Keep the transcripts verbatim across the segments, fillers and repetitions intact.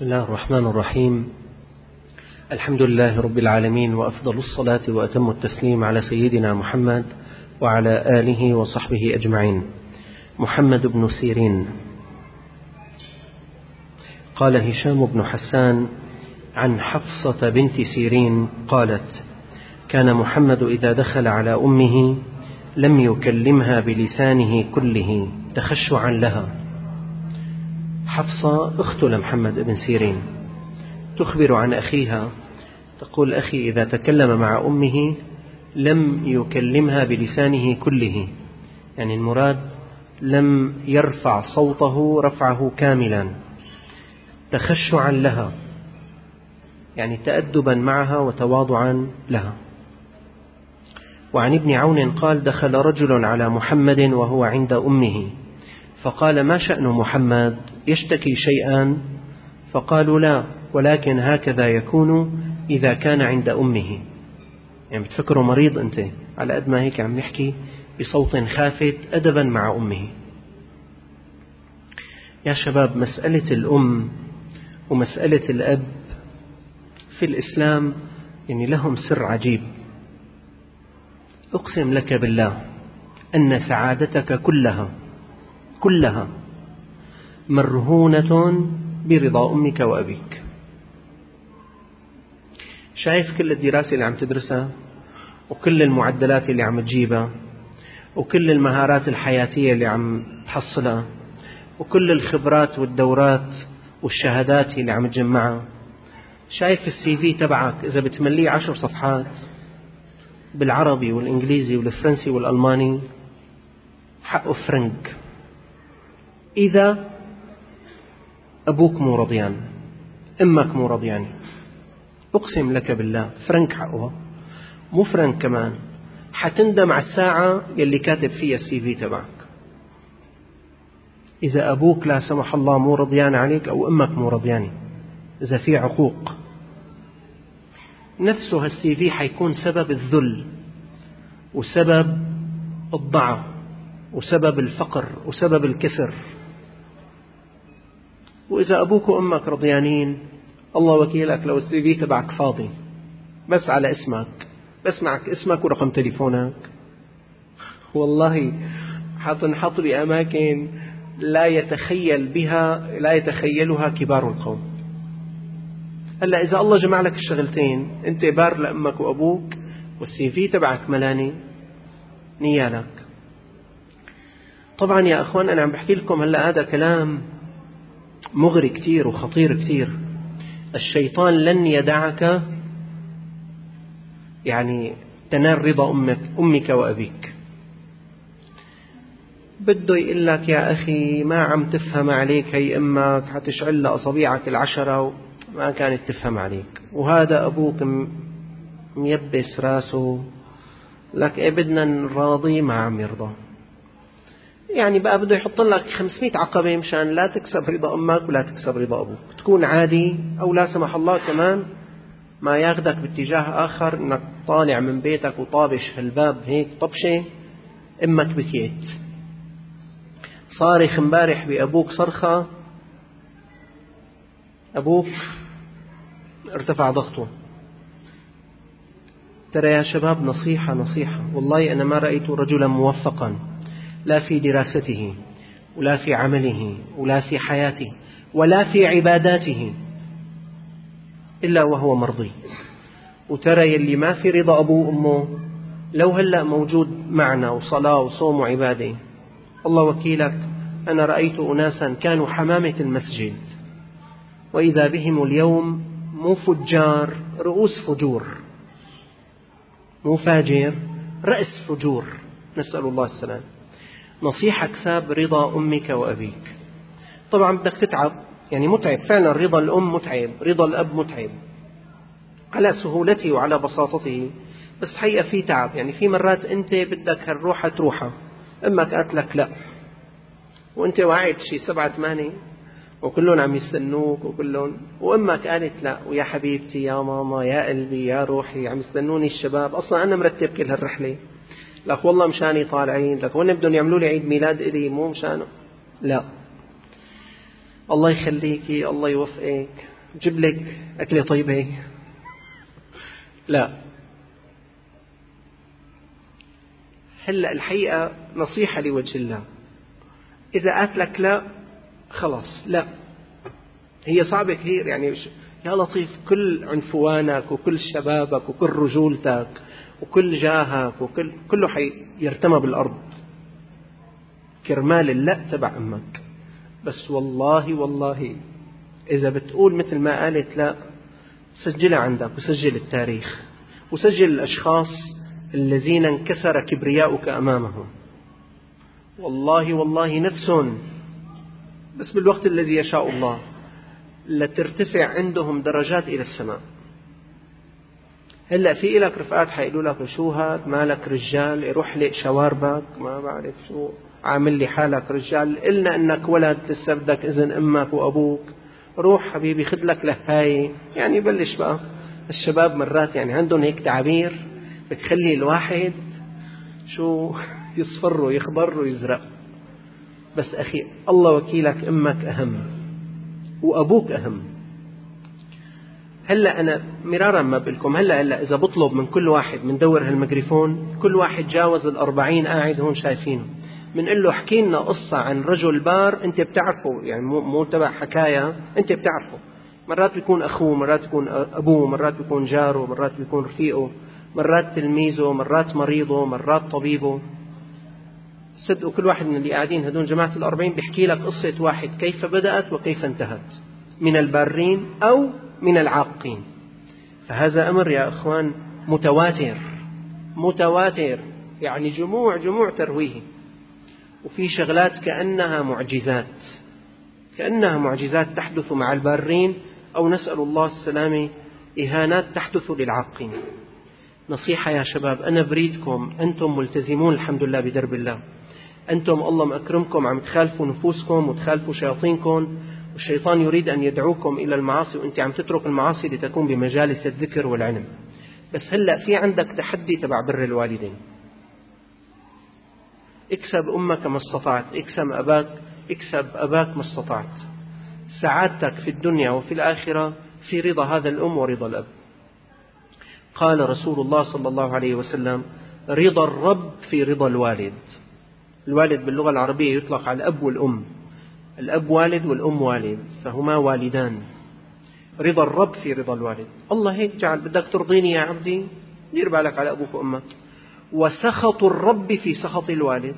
الله الرحمن الرحيم. الحمد لله رب العالمين، وأفضل الصلاة وأتم التسليم على سيدنا محمد وعلى آله وصحبه أجمعين. محمد بن سيرين. قال هشام بن حسان عن حفصة بنت سيرين قالت: كان محمد إذا دخل على أمه لم يكلمها بلسانه كله تخشعا لها. حفصة أخت لمحمد بن سيرين تخبر عن أخيها، تقول: أخي إذا تكلم مع أمه لم يكلمها بلسانه كله، يعني المراد لم يرفع صوته رفعه كاملا، تخشعا لها يعني تأدبا معها وتواضعا لها. وعن ابن عون قال: دخل رجل على محمد وهو عند أمه فقال: ما شأن محمد؟ يشتكي شيئا؟ فقالوا: لا، ولكن هكذا يكون إذا كان عند أمه. يعني بتفكروا مريض أنت، على قد ما هيك عم يحكي بصوت خافت أدبا مع أمه. يا شباب، مسألة الأم ومسألة الأب في الإسلام يعني لهم سر عجيب. أقسم لك بالله أن سعادتك كلها كلها مرهونة برضا أمك وأبيك. شايف كل الدراسة اللي عم تدرسها، وكل المعدلات اللي عم تجيبها، وكل المهارات الحياتية اللي عم تحصلها، وكل الخبرات والدورات والشهادات اللي عم تجمعها. شايف السي في تبعك إذا بتمليه عشر صفحات بالعربي والإنجليزي والفرنسي والألماني حقه فرنك، إذا أبوك مو رضيان، أمك مو رضيان. أقسم لك بالله فرنك حقه، مو فرنك كمان، حتندم على الساعة يلي كاتب فيها السي في تبعك. إذا أبوك لا سمح الله مو رضيان عليك، أو أمك مو رضيانة، إذا في عقوق، نفسه هالسي في حيكون سبب الذل وسبب الضعف وسبب الفقر وسبب الكسر. وإذا أبوك وأمك رضيانين، الله وكيلك لو السي في تبعك فاضي بس على اسمك، بس معك اسمك ورقم تليفونك، والله حتنحط بأماكن لا يتخيل بها لا يتخيلها كبار القوم. هلا إذا الله جمع لك الشغلتين، أنت بار لأمك وأبوك والسي في تبعك ملاني، نيالك. طبعا يا أخوان، أنا عم بحكي لكم هلا هذا كلام مغري كتير وخطير كتير. الشيطان لن يدعك يعني تنال رضا أمك أمك وأبيك. بده يقول لك: يا أخي ما عم تفهم عليك، هي أمك حتشعل أصابيعك العشرة وما كانت تفهم عليك، وهذا أبوك ميبس راسه لك، إيه بدنا نراضي ما عم يرضى. يعني بقى بده يحط لك خمسمائة عقبة مشان لا تكسب رضا أمك ولا تكسب رضا أبوك، تكون عادي، أو لا سمح الله كمان ما ياخدك باتجاه آخر، إنك طالع من بيتك وطابش في الباب هيك طبشة، أمك بكيت، صارخ امبارح بأبوك صرخة، أبوك ارتفع ضغطه. ترى يا شباب، نصيحة نصيحة، والله أنا ما رأيت رجلا موفقا لا في دراسته ولا في عمله ولا في حياته ولا في عباداته إلا وهو مرضي. وترى يلي ما في رضا أبوه وأمه لو هلأ موجود معنا وصلاة وصوم وعبادة، الله وكيلك أنا رأيت أناسا كانوا حمامة المسجد، وإذا بهم اليوم مو فجار، رؤوس فجور، مو فاجر، رأس فجور، نسأل الله السلام. نصيحة كساب رضا أمك وأبيك. طبعا بدك تتعب، يعني متعب فعلا، رضا الأم متعب، رضا الأب متعب على سهولته وعلى بساطته، بس حقيقة في تعب. يعني في مرات أنت بدك هالروحة تروحها، أمك قالت لك لا، وأنت واعد شي سبعة ثمانية وكلهم عم يستنوك وكلهم، وأمك قالت لا، ويا حبيبتي يا ماما يا قلبي يا روحي عم يستنوني الشباب، أصلا أنا مرتب كل هالرحلة، لك والله مشاني طالعين، لك وين بدهم يعملوا لي عيد ميلاد إلي مو مشانه. لا، الله يخليكي، الله يوفقك، جيب لك أكلة طيبة؟ لا. هلأ الحقيقة نصيحة لوجه الله، إذا قالت لك لا خلاص لا. هي صعبة كثير يعني، يا لطيف، كل عنفوانك وكل شبابك وكل رجولتك وكل جاهك وكل كله حيرتمى بالأرض كرمال اللا تبع أمك. بس والله والله إذا بتقول مثل ما قالت لا، سجلها عندك وسجل التاريخ وسجل الأشخاص الذين انكسر كبرياؤك أمامهم. والله والله نفسهم بس بالوقت الذي يشاء الله لترتفع عندهم درجات إلى السماء. هلأ في لك رفقات حيقولوا لك شو هاد مالك رجال، يروح لي شواربك ما بعرف شو، عامل لي حالك رجال، قلنا انك ولد لسه بدك اذن امك وابوك، روح حبيبي خذ لك لهاي. يعني بلش بقى الشباب مرات يعني عندهم هيك تعابير بتخلي الواحد شو يصفر ويخضر ويزرق. بس أخي الله وكيلك، أمك أهم وأبوك أهم. هلأ أنا مرارا ما بقولكم، هلأ هلأ إذا بطلب من كل واحد من دور هالميكروفون، كل واحد جاوز الأربعين قاعد هون شايفينه، منقول له احكي لنا قصة عن رجل بار أنت بتعرفه، يعني مو مو تبع حكاية، أنت بتعرفه. مرات بيكون أخوه، مرات بيكون أبوه، مرات بيكون جاره، مرات بيكون رفيقه، مرات تلميذه، مرات مريضه، مرات طبيبه. صدقوا كل واحد من اللي قاعدين هدول جماعة الأربعين بيحكي لك قصة واحد كيف بدأت وكيف انتهت، من البارين أو من العاقين. فهذا أمر يا أخوان متواتر متواتر، يعني جموع جموع ترويه. وفي شغلات كأنها معجزات، كأنها معجزات تحدث مع البارين، أو نسأل الله السلامة إهانات تحدث للعاقين. نصيحة يا شباب، أنا بريدكم، أنتم ملتزمون الحمد لله بدرب الله، أنتم الله مأكرمكم عم تخالفوا نفوسكم وتخالفوا شياطينكم، والشيطان يريد أن يدعوكم إلى المعاصي وأنت عم تترك المعاصي لتكون بمجالس الذكر والعلم. بس هلأ في عندك تحدي تبع بر الوالدين. اكسب أمك ما استطعت، اكسب أباك اكسب أباك ما استطعت. سعادتك في الدنيا وفي الآخرة في رضا هذا الأم ورضا الأب. قال رسول الله صلى الله عليه وسلم: رضا الرب في رضا الوالد. الوالد باللغة العربية يطلق على الأب والأم، الأب والد والأم والد، فهما والدان. رضا الرب في رضا الوالد. الله هيك جعل، بدك ترضيني يا عبدي، دير بالك على أبوك وأمك. وسخط الرب في سخط الوالد.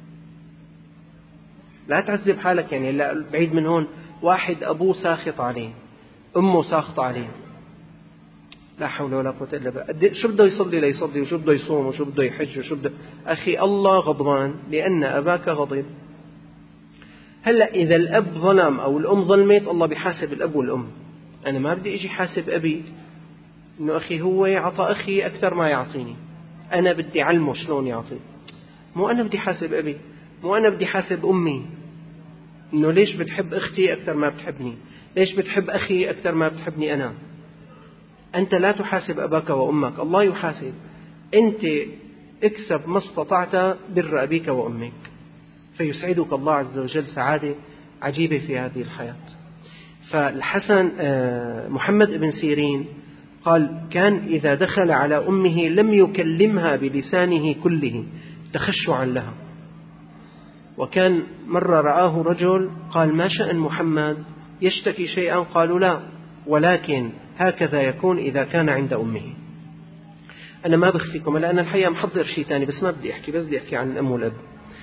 لا تعذب حالك، يعني لا بعيد من هون، واحد أبوه ساخط عليه، أمه ساخط عليه، لا حول ولا قوة إلا بالله. شو بده يصلي ليصلي، وشو بده يصوم، وشو بده يحج، وشو بده. أخي الله غضبان لأن أباك غضب. هلأ إذا الأب ظلم أو الأم ظلمت، الله بيحاسب الأب والأم. أنا ما بدي أجي حاسب أبي إنه أخي هو يعطى أخي أكثر ما يعطيني، أنا بدي علمه شلون يعطي. مو أنا بدي حاسب أبي، مو أنا بدي حاسب أمي إنه ليش بتحب أختي أكثر ما بتحبني، ليش بتحب أخي أكثر ما بتحبني أنا. أنت لا تحاسب أباك وأمك، الله يحاسب. أنت اكسب ما استطعت بر أبيك وأمك، فيسعدك الله عز وجل سعادة عجيبة في هذه الحياة. فالحسن محمد بن سيرين قال: كان إذا دخل على أمه لم يكلمها بلسانه كله تخشعا لها. وكان مرة رآه رجل قال: ما شأن محمد، يشتكي شيئا؟ قالوا: لا، ولكن هكذا يكون إذا كان عند أمه. أنا ما بخفيكم، لأن الحقيقة محضر شيء تاني، بس ما بدي أحكي، بس بدي أحكي عن الأم والأب.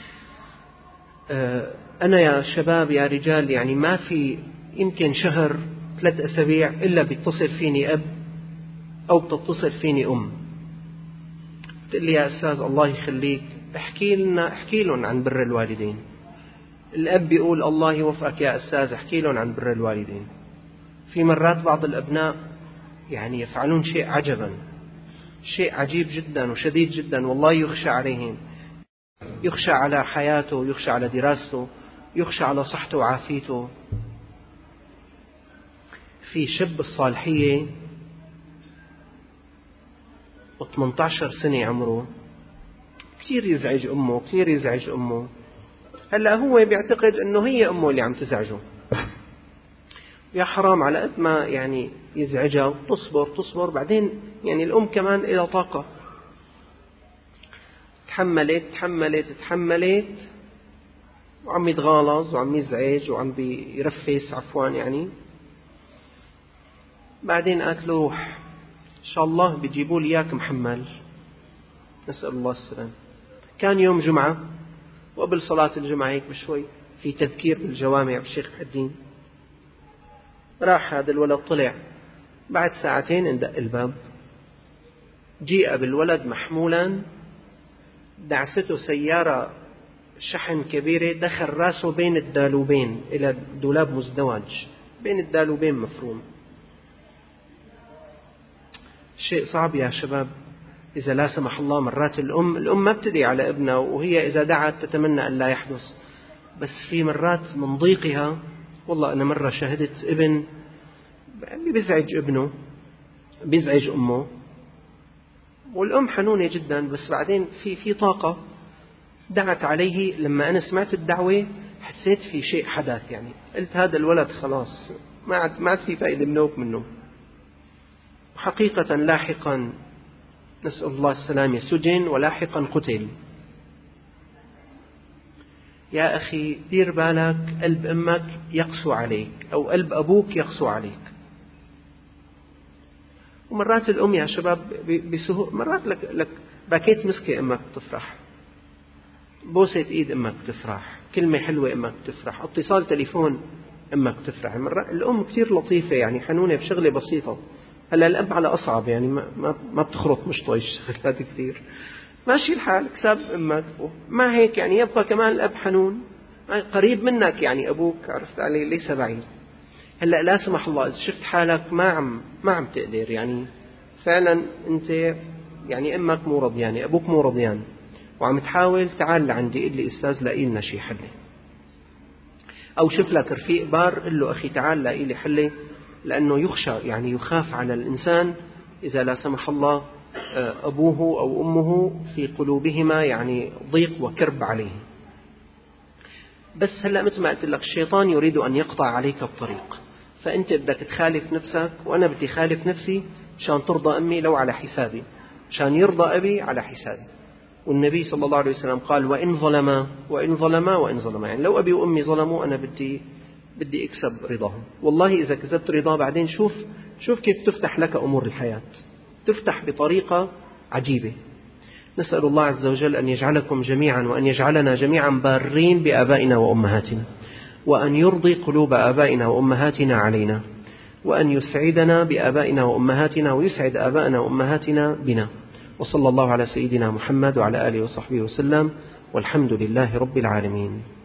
أنا يا شباب يا رجال، يعني ما في يمكن شهر ثلاث أسابيع إلا بيتصل فيني أب أو بتتصل فيني أم، تقول لي: يا أستاذ الله يخليك احكي لنا، احكي لهم عن بر الوالدين. الأب بيقول: الله يوفقك يا أستاذ، احكي لهم عن بر الوالدين. في مرات بعض الأبناء يعني يفعلون شيء عجبا، شيء عجيب جدا وشديد جدا، والله يخشى عليهم، يخشى على حياته، يخشى على دراسته، يخشى على صحته وعافيته. في شاب الصالحية وثمانية عشر سنة عمره، كثير يزعج أمه، كثير يزعج أمه. هلأ هو بيعتقد أنه هي أمه اللي عم تزعجه، يا حرام على قد ما يعني يزعجها وتصبر تصبر، بعدين يعني الأم كمان إلى طاقة، تحملت تحملت تحملت وعم يتغالظ وعم يزعج وعم بيرفس عفوا يعني. بعدين قالت له روح إن شاء الله بيجيبوا لي إياك محمل، نسأل الله السلام. كان يوم جمعة وقبل صلاة الجمعة هيك بشوي في تذكير بالجوامع بالشيخ محي الدين، راح هذا الولد طلع، بعد ساعتين اندق الباب، جيء بالولد محمولا، دعسته سيارة شحن كبيرة، دخل راسه بين الدالوبين، إلى دولاب مزدوج بين الدالوبين مفروم. شيء صعب يا شباب. إذا لا سمح الله مرات الأم الأم ما بتدعي على ابنها، وهي إذا دعت تتمنى أن لا يحدث، بس في مرات من ضيقها. والله أنا مرة شاهدت ابن بيزعج ابنه بيزعج أمه، والأم حنونة جدا، بس بعدين في في طاقة دعت عليه. لما أنا سمعت الدعوة حسيت في شيء حدث، يعني قلت هذا الولد خلاص ما عاد ما عاد في فائدة منوك منه. حقيقة لاحقا نسأل الله السلامة سجن، ولاحقا قتل. يا أخي دير بالك، قلب أمك يقسو عليك أو قلب أبوك يقسو عليك. ومرات الأم يا شباب بسهولة، مرات لك, لك باكيت مسكة أمك تفرح، بوسة إيد أمك تفرح، كلمة حلوة أمك تفرح، اتصال تليفون أمك تفرح. مرات الأم كتير لطيفة يعني حنونة بشغلة بسيطة. هلا الأب على أصعب، يعني ما ما, ما بتخرط مش طايش شغلات كثير، ماشي الحال كسب أمك. ما هيك يعني يبقى كمان الأب حنون قريب منك، يعني أبوك عرفت عليه ليس بعيد. هلا لا سمح الله إذا شفت حالك ما عم ما عم تقدر، يعني فعلا أنت يعني أمك مو رضيان أبوك مو رضيان وعم تحاول، تعال لعندي قل لي أستاذ لاقي لنا شيء حلة، أو شوف لك رفيق بار قل له أخي تعال لاقي لي حلة، لأنه يخشى يعني يخاف على الإنسان إذا لا سمح الله أبوه أو أمه في قلوبهما يعني ضيق وكرب عليه. بس هلأ مثل ما قلت لك الشيطان يريد أن يقطع عليك الطريق، فأنت بدك تخالف نفسك وأنا بدي خالف نفسي مشان ترضى أمي لو على حسابي، مشان يرضى أبي على حسابي. والنبي صلى الله عليه وسلم قال وإن ظلما وإن ظلما وإن ظلما، يعني لو أبي وأمي ظلموا أنا بدي بدي أكسب رضاهم. والله إذا كسبت رضا بعدين شوف شوف كيف تفتح لك أمور الحياة، تفتح بطريقة عجيبة. نسأل الله عز وجل أن يجعلكم جميعا وأن يجعلنا جميعا بارين بآبائنا وأمهاتنا، وأن يرضي قلوب آبائنا وأمهاتنا علينا، وأن يسعدنا بآبائنا وأمهاتنا ويسعد آبائنا وأمهاتنا بنا. وصلى الله على سيدنا محمد وعلى آله وصحبه وسلم، والحمد لله رب العالمين.